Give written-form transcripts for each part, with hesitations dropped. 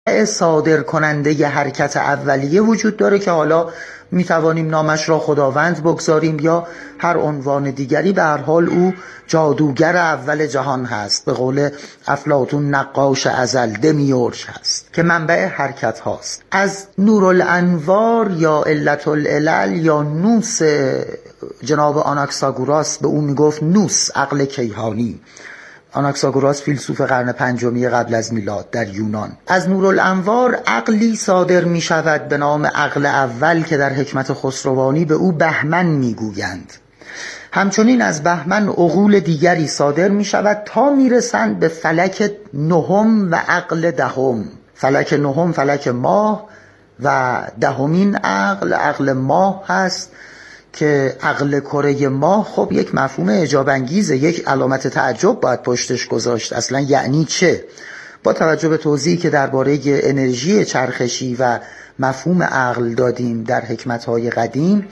صادر کننده حرکت اولیه وجود داره که حالا میتوانیم نامش را خداوند بگذاریم یا هر عنوان دیگری. به هر حال او جادوگر اول جهان هست، به قول افلاطون نقاش ازل، دمیورج هست که منبع حرکت هاست. از نورالانوار یا علت العلل یا نوس جناب آناکساگوراس به او میگفت نوس، عقل کیهانی. آناکساگوراس فیلسوف قرن پنجمی قبل از میلاد در یونان. از نورالانوار عقلی صادر می شود به نام عقل اول که در حکمت خسروانی به او بهمن می گویند. همچنین از بهمن عقول دیگری صادر می شود تا می رسند به فلک نهم و عقل دهم. فلک نهم فلک ماه و دهمین عقل ماه هست که عقل کره ماه خب یک مفهوم اعجاب انگیزه، یک علامت تعجب باید پشتش گذاشت. اصلا یعنی چه؟ با توجه به توضیحی که درباره انرژی چرخشی و مفهوم عقل دادیم در حکمت‌های قدیم،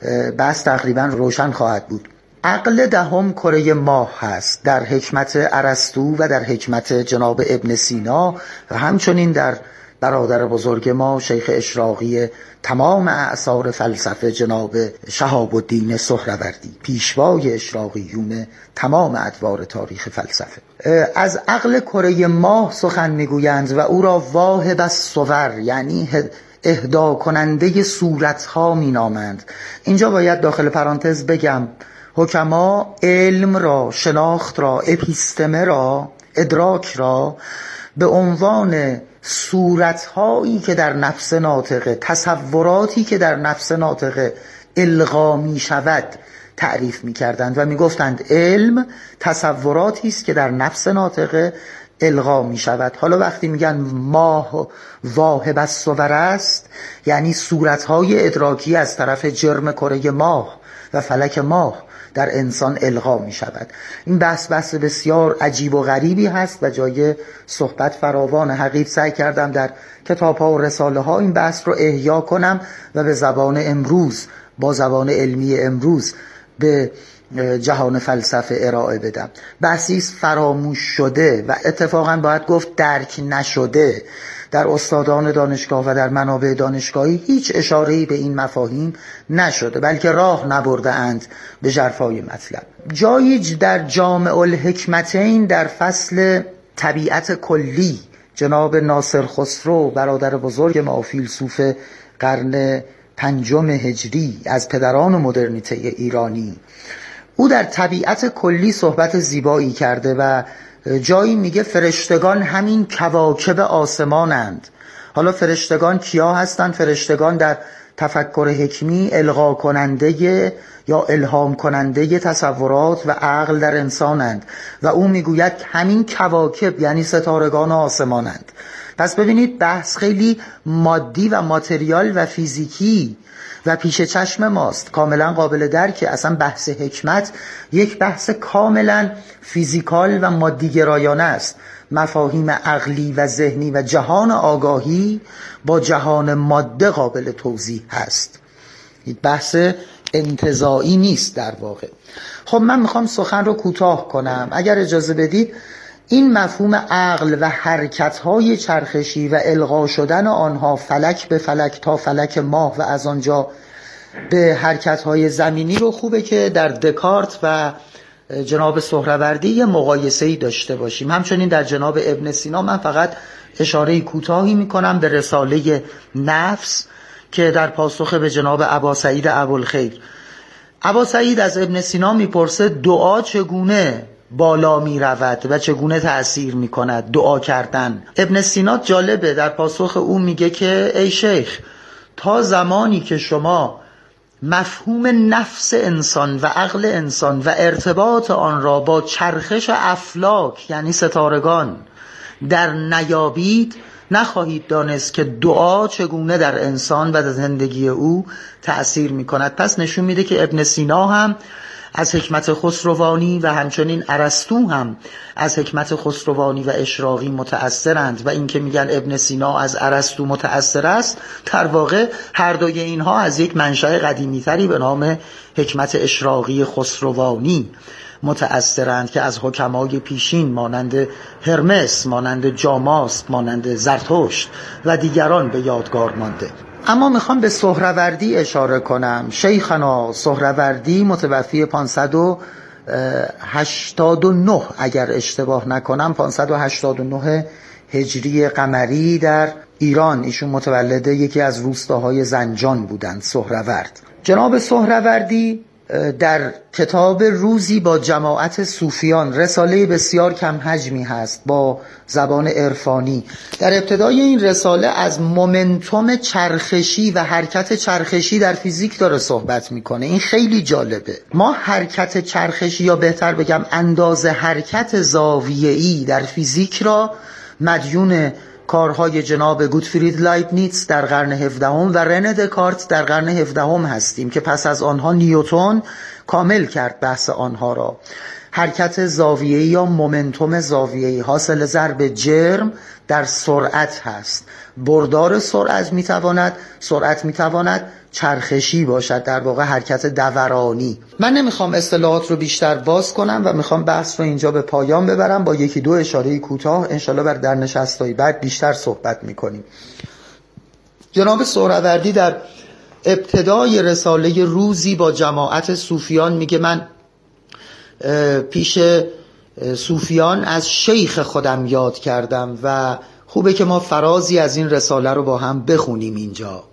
بس تقریبا روشن خواهد بود. عقل دهم کره ماه هست در حکمت ارسطو و در حکمت جناب ابن سینا و همچنین در برادر بزرگ ما شیخ اشراقی تمام اعصار فلسفه جناب شهاب الدین سهروردی، پیشوای اشراقیون تمام ادوار تاریخ فلسفه. از عقل کره ماه سخن میگویند و او را واهب الصور یعنی اهدا کننده صورتها مینامند. اینجا باید داخل پرانتز بگم حکما علم را، شناخت را، اپیستمه را، ادراک را به عنوان صورتهایی که در نفس ناطقه، تصوراتی که در نفس ناطقه القا می شود تعریف می کردند و می گفتند علم تصوراتی است که در نفس ناطقه القا می شود. حالا وقتی میگن ماه واهب الصور است یعنی صورتهای ادراکی از طرف جرم کره ماه و فلک ماه در انسان القا می شود. این بحث بسیار عجیب و غریبی هست و جای صحبت فراوان. حقیقت سعی کردم در کتاب ها و رساله ها این بحث رو احیا کنم و به زبان امروز، با زبان علمی امروز به جهان فلسفه ارائه بدم. بحثی است فراموش شده و اتفاقا باید گفت درک نشده. در استادان دانشگاه و در منابع دانشگاهی هیچ اشاره‌ای به این مفاهیم نشده، بلکه راه نبرده اند به ژرفای مطلب. جایی در جامع الحکمتین در فصل طبیعت کلی جناب ناصر خسرو برادر بزرگ ما، فیلسوف قرن پنجم هجری از پدران مدرنیته ایرانی، او در طبیعت کلی صحبت زیبایی کرده و جایی میگه فرشتگان همین کواکب آسمانند. حالا فرشتگان کیا هستند؟ فرشتگان در تفکر حکمی القا کننده یا الهام کننده تصورات و عقل در انسانند و او میگوید همین کواکب یعنی ستارگان آسمانند. پس ببینید بحث خیلی مادی و ماتریال و فیزیکی و پیش چشم ماست، کاملا قابل درکه. اصلا بحث حکمت یک بحث کاملا فیزیکال و مادی گرایانه است. مفاهیم عقلی و ذهنی و جهان آگاهی با جهان ماده قابل توضیح هست. یک بحث انتزاعی نیست در واقع. خب من میخوام سخن رو کوتاه کنم. اگر اجازه بدید این مفهوم عقل و حرکت‌های چرخشی و القا شدن آنها فلک به فلک تا فلک ماه و از آنجا به حرکت‌های زمینی رو خوبه که در دکارت و جناب سهروردی یه مقایسه‌ای داشته باشیم. همچنین در جناب ابن سینا من فقط اشاره کوتاهی میکنم به رساله نفس که در پاسخ به جناب ابا سعید ابوالخیر، ابا سعید از ابن سینا میپرسه دعا چگونه بالا می رود و چگونه تأثیر می کند دعا کردن. ابن سینا جالبه، در پاسخ او میگه که ای شیخ، تا زمانی که شما مفهوم نفس انسان و عقل انسان و ارتباط آن را با چرخش افلاک یعنی ستارگان در نیابید، نخواهید دانست که دعا چگونه در انسان و در زندگی او تأثیر می کند. پس نشون میده که ابن سینا هم از حکمت خسروانی و همچنین ارسطو هم از حکمت خسروانی و اشراقی متأثرند و این که میگن ابن سینا از ارسطو متأثر است، در واقع هر دوی اینها از یک منشأ قدیمی‌تری به نام حکمت اشراقی خسروانی متأثرند که از حکمای پیشین مانند هرمس، مانند جاماس، مانند زرتشت و دیگران به یادگار مانده. اما میخوام به سهروردی اشاره کنم. شیخنا سهروردی متوفی 589 اگر اشتباه نکنم 589 هجری قمری در ایران. ایشون متولد یکی از روستاهای زنجان بودند، سهرورد. جناب سهروردی در کتاب روزی با جماعت صوفیان، رساله بسیار کم حجمی هست با زبان عرفانی، در ابتدای این رساله از مومنتوم چرخشی و حرکت چرخشی در فیزیک داره صحبت میکنه. این خیلی جالبه. ما حرکت چرخشی، یا بهتر بگم اندازه حرکت زاویه‌ای در فیزیک را مدیون کارهای جناب گوتفرید لایبنیتز در قرن 17 و رنه دکارت در قرن 17 هستیم که پس از آنها نیوتن کامل کرد بحث آنها را. حرکت زاویه‌ای یا مومنتوم زاویه‌ای حاصل ضرب جرم در سرعت هست. بردار سرعت میتواند چرخشی باشد، در واقع حرکت دورانی. من نمیخوام اصطلاحات رو بیشتر باز کنم و میخوام بحث رو اینجا به پایان ببرم. با یکی دو اشاره کوتاه انشالله در نشست‌های بعد بیشتر صحبت میکنیم. جناب سهروردی در ابتدای رساله روزی با جماعت صوفیان میگه من پیش صوفیان از شیخ خودم یاد کردم و خوبه که ما فرازی از این رساله رو با هم بخونیم اینجا.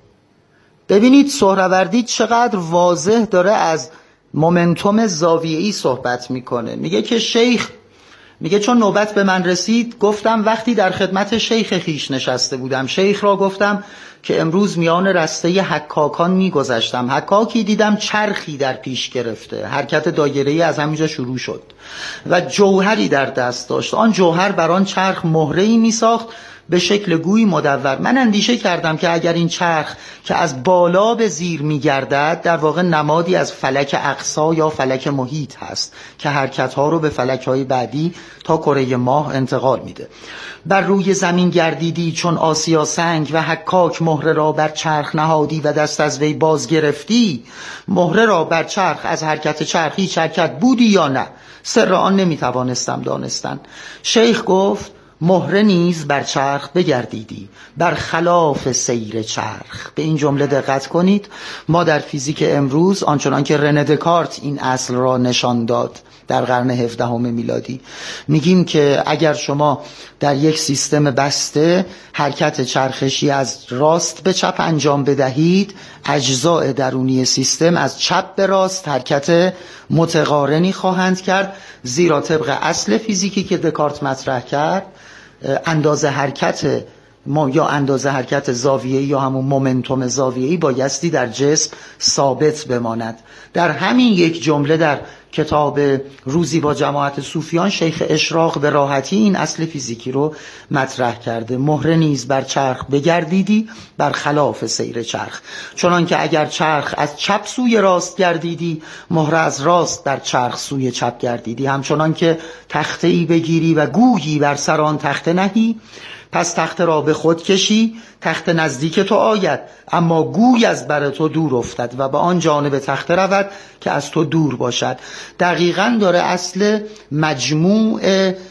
ببینید سهروردی چقدر واضح داره از مومنتوم زاویه‌ای صحبت میکنه. میگه که شیخ، میگه چون نوبت به من رسید گفتم وقتی در خدمت شیخ خیش نشسته بودم، شیخ را گفتم که امروز میان رسته حکاکان میگذشتم. حکاکی دیدم چرخی در پیش گرفته، حرکت دایره‌ای از همینجا شروع شد و جوهری در دست داشت. آن جوهر بر آن چرخ مهره‌ای میساخت به شکل گوی مدور. من اندیشه کردم که اگر این چرخ که از بالا به زیر میگردد در واقع نمادی از فلک اقصا یا فلک محیط هست که حرکت‌ها رو به فلک‌های بعدی تا کره ماه انتقال میده. بر روی زمین گردیدی چون آسیا سنگ و حکاک مهره را بر چرخ نهادی و دست از وی باز گرفتی. مهره را بر چرخ از حرکت چرخی حرکت بودی یا نه؟ سر آن نمیتوانستم دانستن. شیخ گفت مهره نیز بر چرخ بگردیدی بر خلاف سیر چرخ. به این جمله دقت کنید. ما در فیزیک امروز آنچنان که رنه دکارت این اصل را نشان داد در قرن 17 میلادی میگیم که اگر شما در یک سیستم بسته حرکت چرخشی از راست به چپ انجام بدهید، اجزاء درونی سیستم از چپ به راست حرکت متقارنی خواهند کرد، زیرا طبق اصل فیزیکی که دکارت مطرح کرد اندازه حرکت یا اندازه حرکت زاویه‌ای یا همون مومنتوم زاویه‌ای بایستی در جسم ثابت بماند. در همین یک جمله در کتاب روزی با جماعت صوفیان شیخ اشراق به راحتی این اصل فیزیکی رو مطرح کرده. مهره نیز بر چرخ بگردیدی بر خلاف سیر چرخ، چنان که اگر چرخ از چپ سوی راست گردیدی مهره از راست در چرخ سوی چپ گردیدی. همچنان که تخته‌ای بگیری و گویی بر سر آن تخته نهی، پس تخت را به خود کشی، تخت نزدیک تو آید اما گوی از بر تو دور افتد و به آن جانب تخت رود که از تو دور باشد. دقیقاً داره اصل مجموع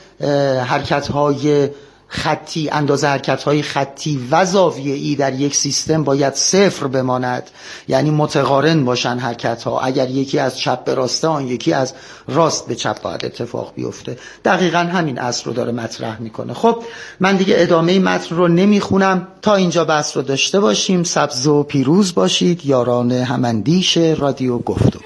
حرکت‌های خطی، اندازه حرکت‌های خطی و زاویه‌ای در یک سیستم باید صفر بماند، یعنی متقارن باشن حرکت‌ها. اگر یکی از چپ به راست آن یکی از راست به چپ باید اتفاق بیفته. دقیقاً همین اصل رو داره مطرح میکنه. خب من دیگه ادامه متن رو نمیخونم. تا اینجا بحث رو داشته باشیم. سبز و پیروز باشید یاران هماندیش رادیو گفتگو.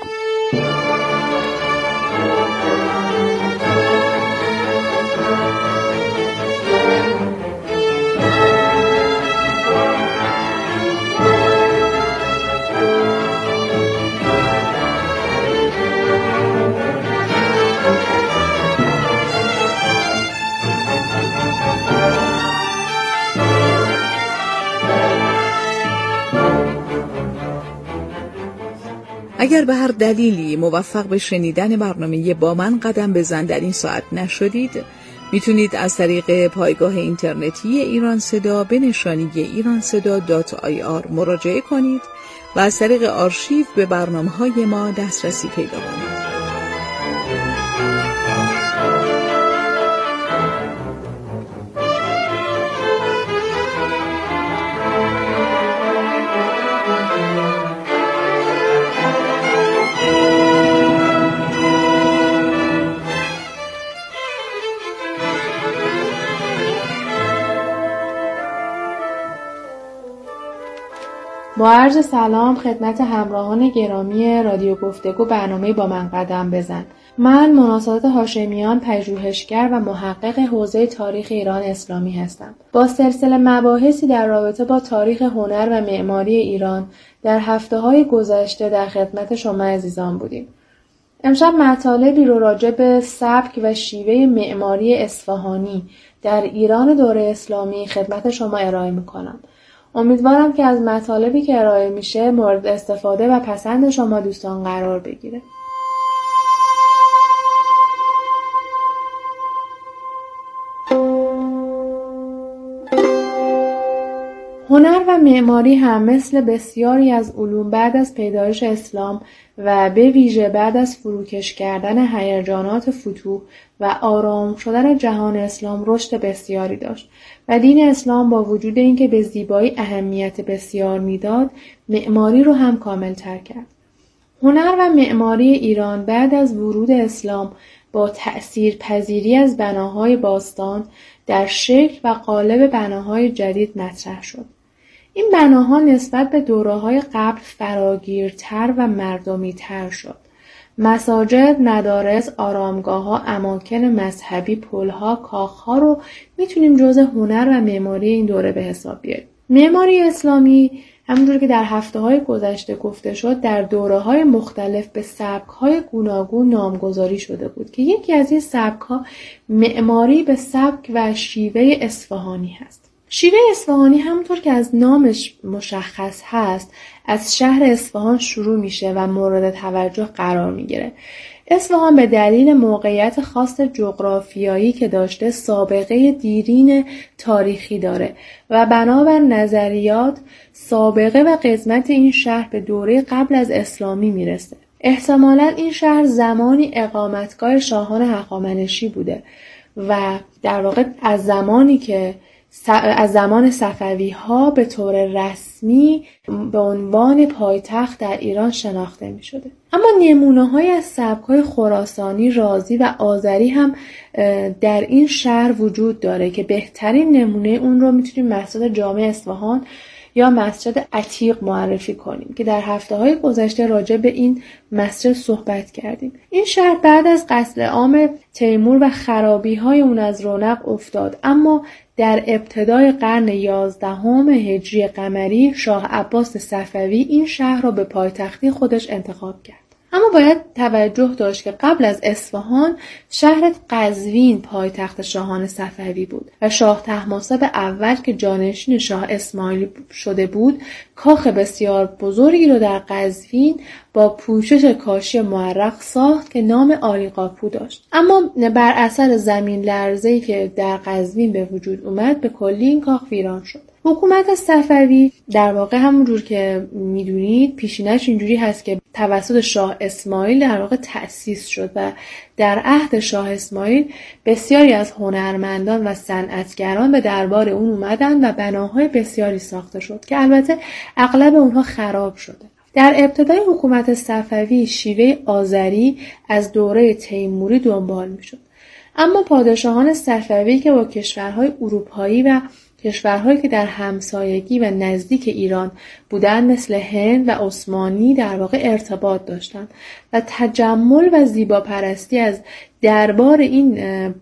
اگر به هر دلیلی موفق به شنیدن برنامه با من قدم بزن در این ساعت نشدید، میتونید از طریق پایگاه اینترنتی ایران صدا به نشانی iranseda.ir مراجعه کنید و از طریق آرشیو به برنامه‌های ما دسترسی پیدا کنید. با عرض سلام خدمت همراهان گرامی رادیو گفتگو برنامه با من قدم بزن. من مناسبات هاشمیان پژوهشگر و محقق حوزه تاریخ ایران اسلامی هستم. با سلسله مباحثی در رابطه با تاریخ هنر و معماری ایران در هفته‌های گذشته در خدمت شما عزیزان بودیم. امشب مطالبی رو راجع به سبک و شیوه معماری اصفهانی در ایران دوره اسلامی خدمت شما ارائه می‌کنم. امیدوارم که از مطالبی که ارائه میشه مورد استفاده و پسند شما دوستان قرار بگیره. هنر و معماری هم مثل بسیاری از علوم بعد از پیدایش اسلام و به ویژه بعد از فروکش کردن هیجانات فتوح و آرام شدن جهان اسلام رشد بسیاری داشت و دین اسلام با وجود اینکه به زیبایی اهمیت بسیار میداد، معماری رو هم کامل‌تر کرد. هنر و معماری ایران بعد از ورود اسلام با تأثیر پذیری از بناهای باستان در شکل و قالب بناهای جدید مطرح شد. این بناها نسبت به دوره‌های قبل فراگیرتر و مردمی‌تر شد. مساجد، مدارس، آرامگاه‌ها، اماکن مذهبی، پل‌ها، کاخ‌ها رو میتونیم جزء هنر و معماری این دوره به حساب بیاریم. معماری اسلامی همونطور که در هفته‌های گذشته گفته شد در دوره‌های مختلف به سبک‌های گوناگون نامگذاری شده بود که یکی از این سبک‌ها معماری به سبک و شیوه اصفهانی هست. شیوه اصفهانی همونطور که از نامش مشخص هست از شهر اصفهان شروع میشه و مورد توجه قرار میگیره. اصفهان به دلیل موقعیت خاص جغرافیایی که داشته سابقه دیرین تاریخی داره و بنابر نظریات سابقه و قدمت این شهر به دوره قبل از اسلامی میرسه. احتمالاً این شهر زمانی اقامتگاه شاهان هخامنشی بوده و در واقع از زمان صفوی ها به طور رسمی به عنوان پایتخت در ایران شناخته می شده. اما نمونه های از سبک های خراسانی، رازی و آذری هم در این شهر وجود داره که بهترین نمونه اون رو میتونیم مسجد جامع اصفهان یا مسجد عتیق معرفی کنیم که در هفته‌های گذشته راجع به این مسجد صحبت کردیم. این شهر بعد از قتل عام تیمور و خرابی‌های اون از رونق افتاد، اما در ابتدای قرن 11 هجری قمری شاه عباس صفوی این شهر را به پایتختی خودش انتخاب کرد. اما باید توجه داشت که قبل از اصفهان شهر قزوین پایتخت شاهان صفوی بود و شاه طهماسب اول که جانشین شاه اسماعیل شده بود کاخ بسیار بزرگی رو در قزوین با پوشش کاشی معرق ساخت که نام آریقاپو داشت. اما بر اثر زمین لرزه‌ای که در قزوین به وجود اومد به کلی این کاخ ویران شد. حکومت صفوی در واقع همونجور که میدونید پیشینش اینجوری هست که توسط شاه اسماعیل در واقع تأسیس شد و در عهد شاه اسماعیل بسیاری از هنرمندان و صنعتگران به دربار اون اومدن و بناهای بسیاری ساخته شد که البته اغلب اونها خراب شده. در ابتدای حکومت صفوی شیوه آذری از دوره تیموری دنبال میشد. اما پادشاهان صفوی که با کشورهای اروپایی و کشورهایی که در همسایگی و نزدیک ایران بودند مثل هند و عثمانی در واقع ارتباط داشتند و تجمل و زیباپرستی از دربار این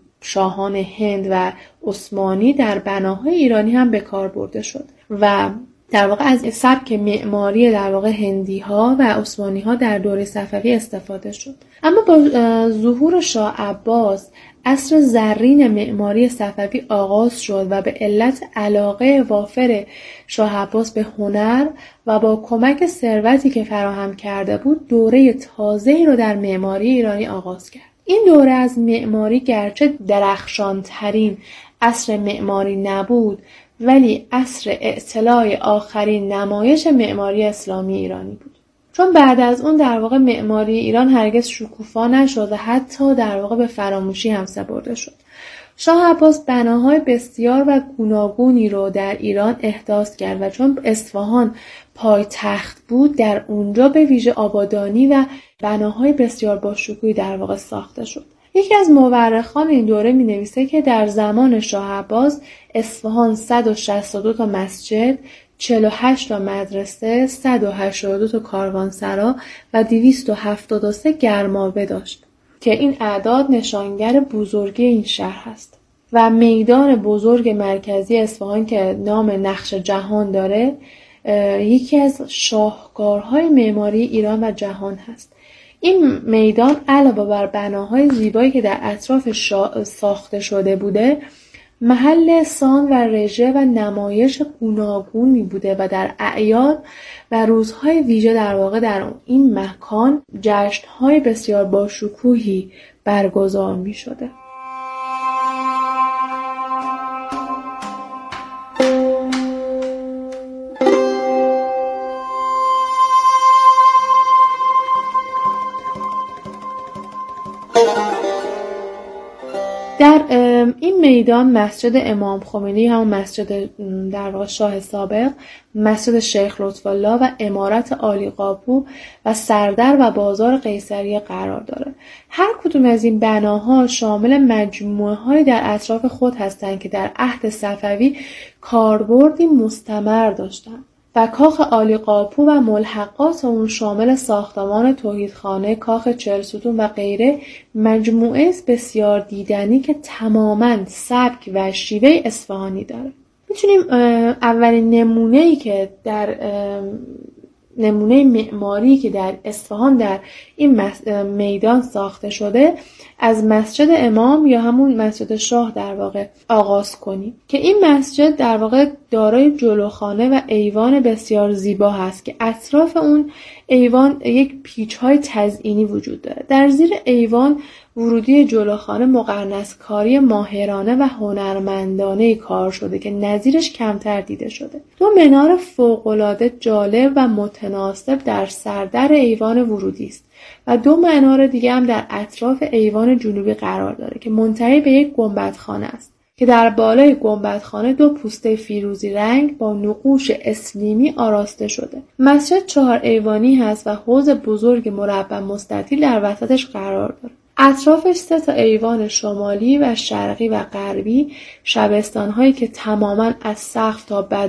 شاهان هند و عثمانی در بناهای ایرانی هم به کار برده شد و در واقع از سبک معماری در واقع هندی ها و عثمانی ها در دوره صفوی استفاده شد. اما با ظهور شاه عباس عصر زرین معماری صفوی آغاز شد و به علت علاقه وافر شاه عباس به هنر و با کمک ثروتی که فراهم کرده بود دوره تازه‌ای رو در معماری ایرانی آغاز کرد. این دوره از معماری گرچه درخشانترین عصر معماری نبود ولی عصر اطلاع آخرین نمایش معماری اسلامی ایرانی بود. چون بعد از اون در واقع معماری ایران هرگز شکوفا نشد و حتی در واقع به فراموشی هم سپرده شد. شاه عباس بناهای بسیار و گوناگونی رو در ایران احداث کرد و چون اصفهان پایتخت بود در اونجا به ویژه آبادانی و بناهای بسیار باشکوهی در واقع ساخته شد. یکی از مورخان این دوره می نویسه که در زمان شاه عباس اصفهان 162 تا مسجد، 48 تا مدرسه، 182 تا کاروانسرا و 273 گرمابه داشت که این اعداد نشانگر بزرگی این شهر است. و میدان بزرگ مرکزی اصفهان که نام نقش جهان داره یکی از شاهکارهای معماری ایران و جهان هست. این میدان علاوه بر بناهای زیبایی که در اطراف ساخته شده بوده، محل سان و رژه و نمایش گوناگونی بوده و در اعیاد و روزهای ویژه در واقع در این مکان جشن‌های بسیار باشکوهی برگزار می شده. در این میدان مسجد امام خمینی، همون مسجد در واقع شاه سابق، مسجد شیخ لطف‌الله و عمارت عالی قاپو و سردر و بازار قیصریه قرار داره. هر کدوم از این بناها شامل مجموعه‌های در اطراف خود هستند که در عهد صفوی کاربردی مستمر داشتند. و کاخ عالی قاپو و ملحقات اون شامل ساختمان توحیدخانه، کاخ 40 ستون و غیره مجموعه است بسیار دیدنی که تماماً سبک و شیوه اصفهانی داره. میتونیم اولین نمونه معماری که در اصفهان در این میدان ساخته شده از مسجد امام یا همون مسجد شاه در واقع آغاز کنیم که این مسجد در واقع دارای جلوخانه و ایوان بسیار زیبا هست که اطراف اون ایوان یک پیچ‌های تزئینی وجود داره. در زیر ایوان ورودی جلوخانه مقرنس‌کاری ماهرانه و هنرمندانه کار شده که نظیرش کمتر دیده شده. 2 منار فوق‌العاده جالب و متناسب در سردر ایوان ورودی است و 2 منار دیگه هم در اطراف ایوان جنوبی قرار داره که منتهی به یک گنبدخانه است که در بالای گنبدخانه 2 پوسته فیروزی رنگ با نقوش اسلیمی آراسته شده. مسجد 4 ایوانی هست و حوض بزرگ مربع مستطیل در وسطش قرار داره. اطرافش 3 تا ایوان شمالی و شرقی و غربی، شبستان‌هایی که تماماً از سقف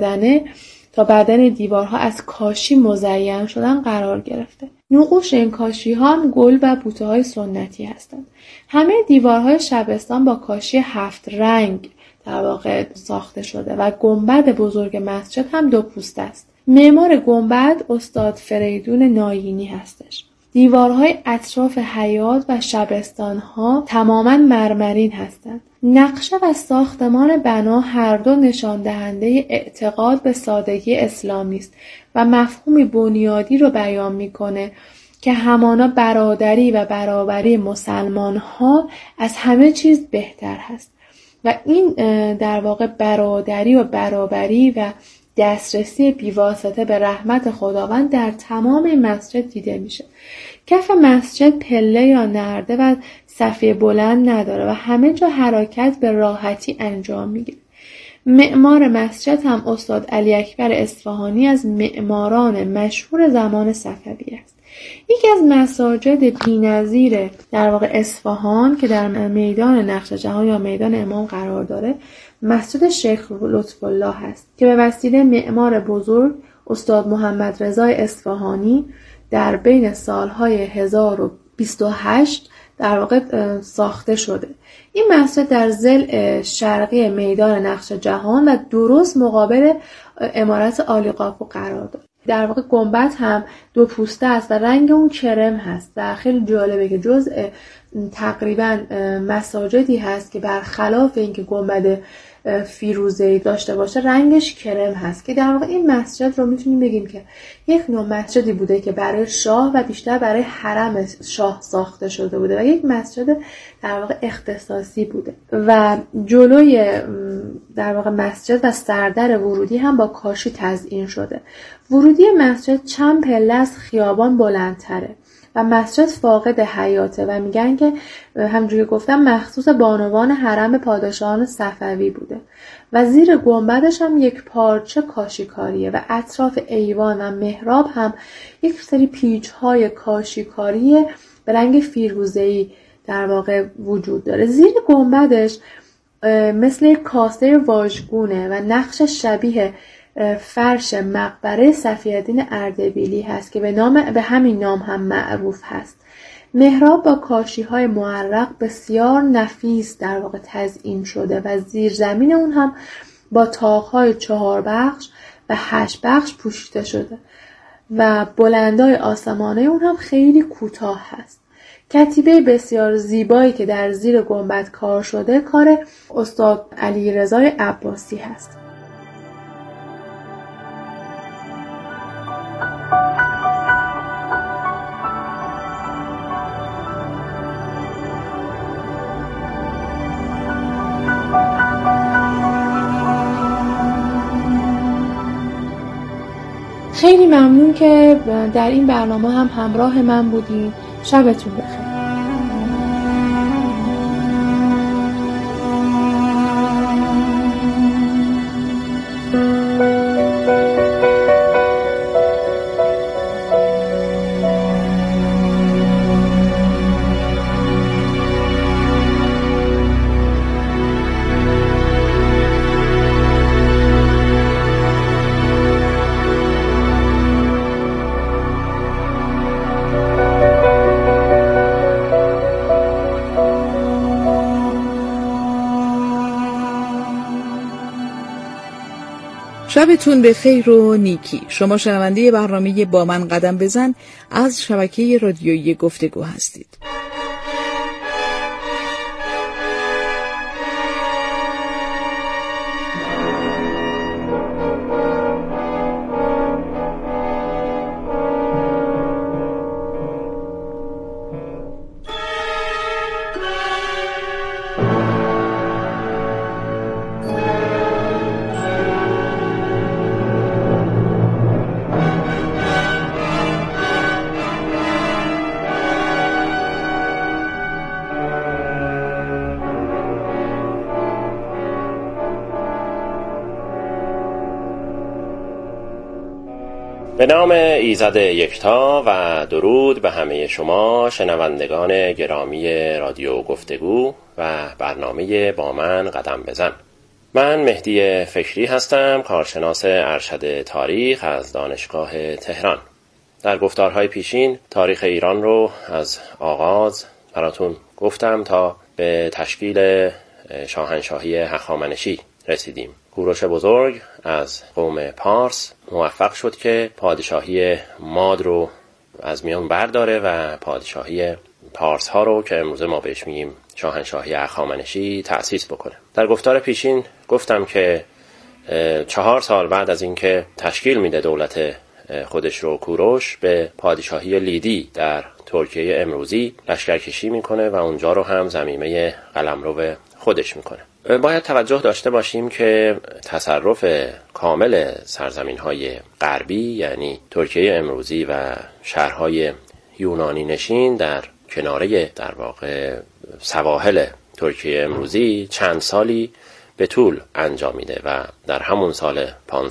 تا بدن دیوارها از کاشی مزین شدن قرار گرفته. نقوش این کاشی‌ها هم گل و بوته‌های سنتی هستند. همه دیوارهای شبستان با کاشی 7 رنگ در واقع ساخته شده و گنبد بزرگ مسجد هم 2 پوسته است. معمار گنبد استاد فریدون ناینی هستش. دیوارهای اطراف حیاط و شبستان‌ها تماماً مرمرین هستند. نقشه و ساختمان بنا هر دو نشان دهنده اعتقاد به سادگی اسلامی است و مفهومی بنیادی رو بیان می‌کنه که همانا برادری و برابری مسلمان‌ها از همه چیز بهتر هست و این در واقع برادری و برابری و دسترسی بیواسطه به رحمت خداوند در تمام این مسجد دیده میشه. کف مسجد پله یا نرده و صفحه بلند نداره و همه جا حرکت به راحتی انجام میگیره. معمار مسجد هم استاد علی اکبر اصفهانی از معماران مشهور زمان صفوی است. یکی از مساجد بی‌نظیر در واقع اصفهان که در میدان نقش جهان یا میدان امام قرار داره مسجد شیخ لطف‌الله هست که به وسیله معمار بزرگ استاد محمد رضا اصفهانی در بین سالهای 1028 در واقع ساخته شده. این مسجد در ضلع شرقی میدان نقش جهان و درست مقابل عمارت عالی قاپو قرار داره. در واقع گنبد هم 2 پوسته است و رنگ اون کرم هست و خیلی جالبه که جزء تقریبا مساجدی هست که برخلاف اینکه گنبد فیروزه‌ای داشته باشه رنگش کرم هست که در واقع این مسجد رو میتونیم بگیم که یک نوع مسجدی بوده که برای شاه و بیشتر برای حرم شاه ساخته شده بوده و یک مسجد در واقع اختصاصی بوده و جلوی در واقع مسجد و سردر ورودی هم با کاشی تزیین شده. ورودی مسجد چند پله از خیابان بلندتره و مسجد فاقد حیاته و میگن که همونجوری گفتم مخصوص بانوان حرم پادشاهان صفوی بوده و زیر گنبدش هم یک پارچه کاشیکاریه و اطراف ایوان و محراب هم یک سری پیچ‌های کاشیکاری به رنگ فیروزه‌ای در واقع وجود داره. زیر گنبدش مثل یک کاسه واژگونه و نقش شبیه فرش مقبره صفی‌الدین اردبیلی هست که به همین نام هم معروف هست. محراب با کاشی‌های معرق بسیار نفیس در واقع تزیین شده و زیر زمین اون هم با طاق‌های 4 بخش و 8 بخش پوشیده شده و بلندای آسمانه اون هم خیلی کوتاه هست. کتیبه بسیار زیبایی که در زیر گنبد کار شده کار استاد علیرضا عباسی هست. خیلی ممنون که در این برنامه هم همراه من بودین. شبتون بخیر. شبتون به خیر و نیکی. شما شنونده برنامه با من قدم بزن از شبکه رادیویی گفتگو هستید. به نام ایزد یکتا و درود به همه شما شنوندگان گرامی رادیو گفتگو و برنامه با من قدم بزن. من مهدی فکری هستم، کارشناس ارشد تاریخ از دانشگاه تهران. در گفتارهای پیشین تاریخ ایران رو از آغاز براتون گفتم تا به تشکیل شاهنشاهی هخامنشی رسیدیم. کوروش بزرگ از قوم پارس موفق شد که پادشاهی ماد رو از میان برداره و پادشاهی پارس ها رو که امروزه ما بهش میگیم شاهنشاهی هخامنشی تأسیس بکنه. در گفتار پیشین گفتم که 4 سال بعد از اینکه تشکیل میده دولت خودش رو، کوروش به پادشاهی لیدی در ترکیه امروزی لشکرکشی میکنه و اونجا رو هم ضمیمه قلمرو خودش میکنه. باید توجه داشته باشیم که تصرف کامل سرزمین‌های غربی یعنی ترکیه امروزی و شهرهای یونانی نشین در کناره در واقع سواحل ترکیه امروزی چند سالی به طول انجامیده و در همون سال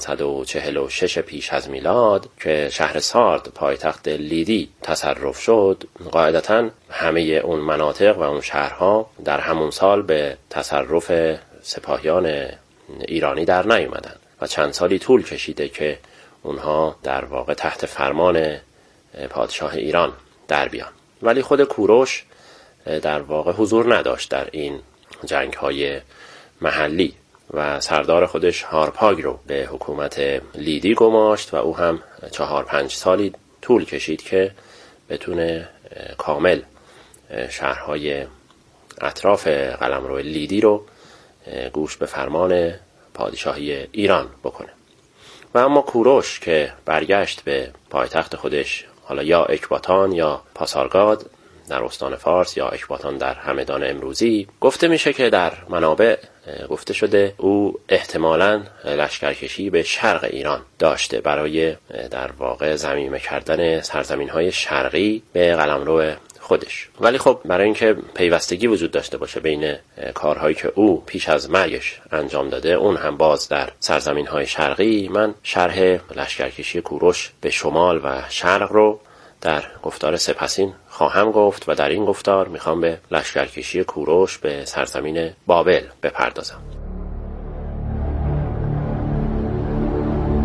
546 پیش از میلاد که شهرسارد پایتخت لیدی تصرف شد، قاعدتاً همه اون مناطق و اون شهرها در همون سال به تصرف سپاهیان ایرانی در نیومدن و چند سالی طول کشیده که اونها در واقع تحت فرمان پادشاه ایران در بیان. ولی خود کوروش در واقع حضور نداشت در این جنگ‌های محلی و سردار خودش هارپاگ رو به حکومت لیدی گماشت و او هم 4-5 سالی طول کشید که بتونه کامل شهرهای اطراف قلمرو لیدی رو گوش به فرمان پادشاهی ایران بکنه. و اما کوروش که برگشت به پایتخت خودش، حالا یا اکباتان یا پاسارگاد در استان فارس یا اکباتان در همدان امروزی، گفته میشه که در منابع گفته شده او احتمالاً لشکرکشی به شرق ایران داشته برای در واقع ضمیمه کردن سرزمین‌های شرقی به قلمرو خودش. ولی خب برای اینکه پیوستگی وجود داشته باشه بین کارهایی که او پیش از مرگش انجام داده، اون هم باز در سرزمین‌های شرقی، من شرح لشکرکشی کوروش به شمال و شرق رو در گفتار سپسین خواهم گفت و در این گفتار میخوام به لشکرکشی کوروش به سرزمین بابل بپردازم.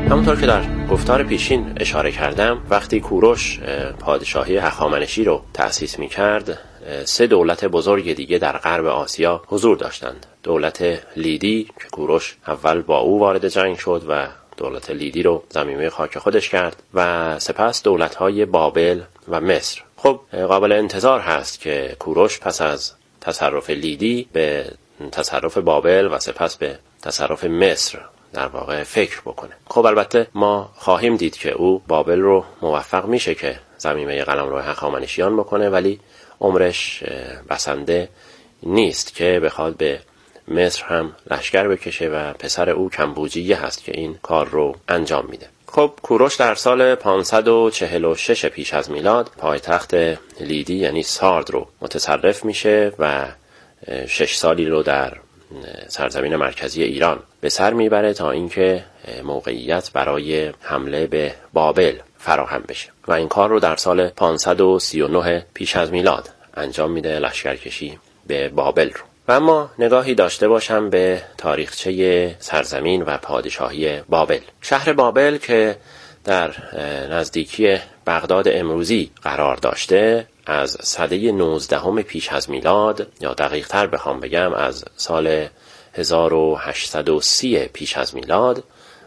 همونطور که در گفتار پیشین اشاره کردم، وقتی کوروش پادشاهی هخامنشی رو تأسیس می‌کرد، 3 دولت بزرگ دیگه در غرب آسیا حضور داشتند. دولت لیدی که کوروش اول با او وارد جنگ شد و دولت لیدی رو ضمیمه خاک خودش کرد، و سپس دولت‌های بابل و مصر. خب قابل انتظار هست که کوروش پس از تصرف لیدی به تصرف بابل و سپس به تصرف مصر در واقع فکر بکنه. خب البته ما خواهیم دید که او بابل رو موفق میشه که ضمیمه قلمرو هخامنشیان بکنه، ولی عمرش بسنده نیست که بخواد به مصر هم لشکر بکشه و پسر او کمبوجیه هست که این کار رو انجام میده. خب کوروش در سال 546 پیش از میلاد پایتخت لیدی یعنی سارد رو متصرف میشه و 6 سالی رو در سرزمین مرکزی ایران به سر میبره تا اینکه موقعیت برای حمله به بابل فراهم بشه و این کار رو در سال 539 پیش از میلاد انجام میده، لشکرکشی به بابل رو. و اما نگاهی داشته باشم به تاریخچه سرزمین و پادشاهی بابل. شهر بابل که در نزدیکی بغداد امروزی قرار داشته، از سده 19 پیش از میلاد، یا دقیق تر بخوام بگم از سال 1830 پیش از میلاد،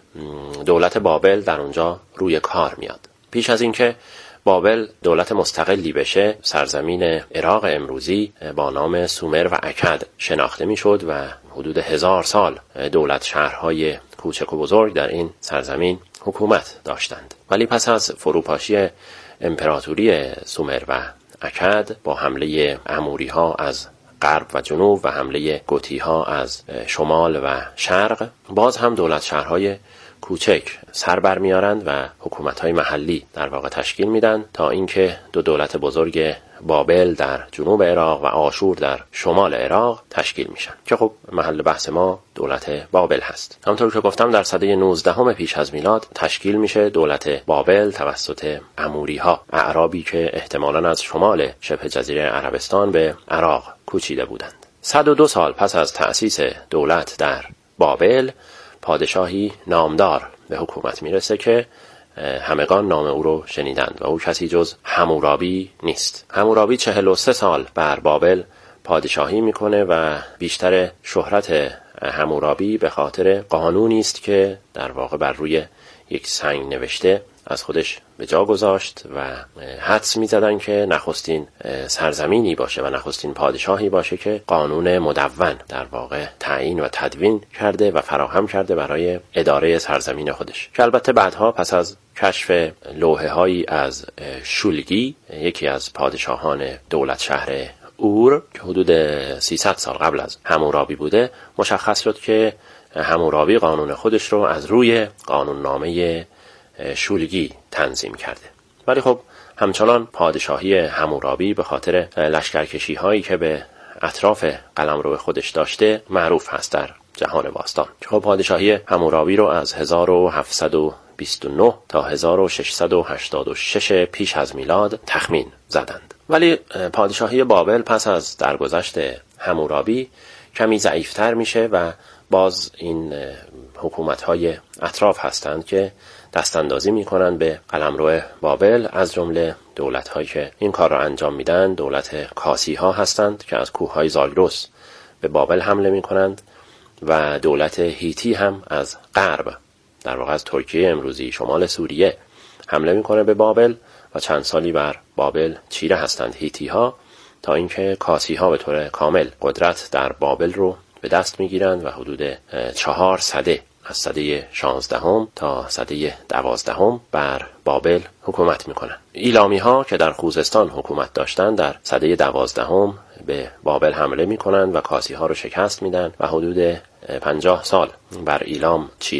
دولت بابل در اونجا روی کار میاد. پیش از اینکه بابل دولت مستقلی بشه، سرزمین عراق امروزی با نام سومر و اکد شناخته میشد و حدود 1000 سال دولت شهرهای کوچک و بزرگ در این سرزمین حکومت داشتند. ولی پس از فروپاشی امپراتوری سومر و اکد با حمله اموری ها از غرب و جنوب و حمله گوتی ها از شمال و شرق، باز هم دولت شهرهای کوچک سر برمیارند و حکومت‌های محلی در واقع تشکیل میدن تا اینکه 2 دولت بزرگ بابل در جنوب عراق و آشور در شمال عراق تشکیل میشن که خب محل بحث ما دولت بابل هست. همونطور که گفتم در سده 19 پیش از میلاد تشکیل میشه دولت بابل توسط اموری ها، اعرابی که احتمالاً از شمال شبه جزیره عربستان به عراق کوچیده بودند. 102 سال پس از تأسیس دولت در بابل، پادشاهی نامدار به حکومت میرسه که همگان نام او رو شنیدند و او کسی جز حمورابی نیست. حمورابی 43 سال بر بابل پادشاهی میکنه و بیشتر شهرت حمورابی به خاطر قانونی است که در واقع بر روی یک سنگ نوشته از خودش به جا گذاشت و حدس می‌زدن که نخستین سرزمینی باشه و نخستین پادشاهی باشه که قانون مدون در واقع تعیین و تدوین کرده و فراهم کرده برای اداره سرزمین خودش، که البته بعدها پس از کشف لوحه‌هایی از شولگی، یکی از پادشاهان دولت شهر اور که حدود 300 سال قبل از حمورابی بوده، مشخص شد که حمورابی قانون خودش رو از روی قانوننامه شولگی تنظیم کرده. ولی خب همچنان پادشاهی حمورابی به خاطر لشکرکشی هایی که به اطراف قلمرو خودش داشته معروف هست در جهان باستان. خب پادشاهی حمورابی رو از 1729 تا 1686 پیش از میلاد تخمین زدند. ولی پادشاهی بابل پس از درگذشت حمورابی کمی ضعیفتر میشه و باز این حکومت‌های اطراف هستند که دستاندازی میکنن به قلمرو بابل. از جمله دولت‌هایی که این کار را انجام میدن دولت کاسی‌ها هستند که از کوههای زاگرس به بابل حمله میکنند و دولت هیتی هم از غرب، در واقع از ترکیه امروزی شمال سوریه حمله میکنه به بابل و چند سالی بر بابل چیره هستند هیتی‌ها، تا اینکه کاسی‌ها به طور کامل قدرت در بابل رو به دست میگیرند و حدود 4 سده از سده 16 تا سده 12 بر بابل حکومت میکنن. ایلامی ها که در خوزستان حکومت داشتند در سده 12 به بابل حمله میکنند و کاسی ها رو شکست میدن و حدود 50 سال بر ایلام چیره